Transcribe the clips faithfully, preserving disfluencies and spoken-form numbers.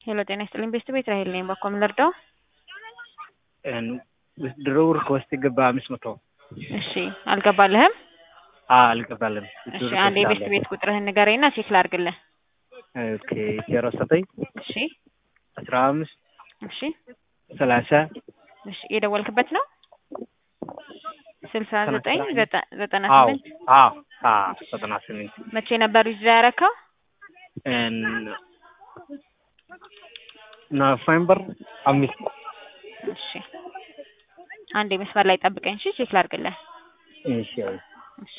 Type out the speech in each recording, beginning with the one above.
ሄሎ ጤና ይስጥልኝ ቤስት ቤት ራሄል ነኝ። በኮም ልርዳው? እን ድሮውር ኮስት ገባ አምስት መቶ እሺ አልገባልህም? አዎ አልገባልም። እሺ አንዴ ቤስት ቤት ቁጥርህን ንገረኝና ቼክ ላድርግልህ። ኦኬ ዜሮ ዘጠኝ እሺ አስራ አምስት እሺ ሰላሳ እሺ የደወልክበት ነው? ስልሳ ዘጠኝ ዘጠና አዎ ስምንት አዎ አዎ ዘጠና ስምንት መቼ ነበር ይዛ ያረከው? እን ኖቬምበር አምስት እሺ አንዴ መስመር ላይ ጠብቀኝ እሺ ቼክ ላድርግልህ። እሺ እሺ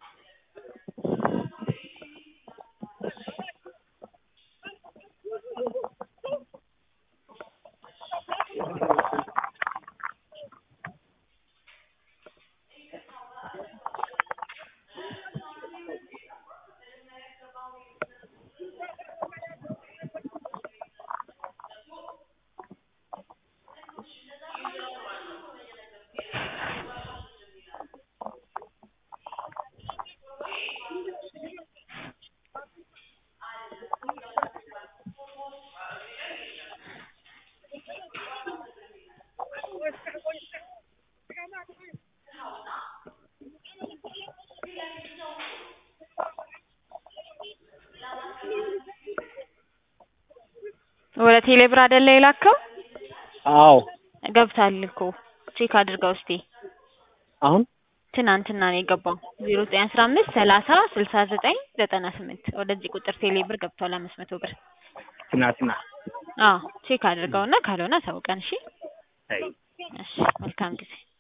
ወደ ቴሌብር አይደለ የላከው? አዎ ገብቷል እኮ ቼክ አድርገው እስቲ። አሁን ትናንትና ነው የገባው ዜሮ ዘጠኝ አስራ አምስት ሰላሳ ስልሳ ዘጠኝ ዘጠና ስምንት ወደዚህ ቁጥር ቴሌብር ገብቷል አምስት መቶ ብር። ትናንትና አዎ ቼክ አድርገውና ካልሆነ አሳውቀን እሺ። አይ እሺ መልካም ጊዜ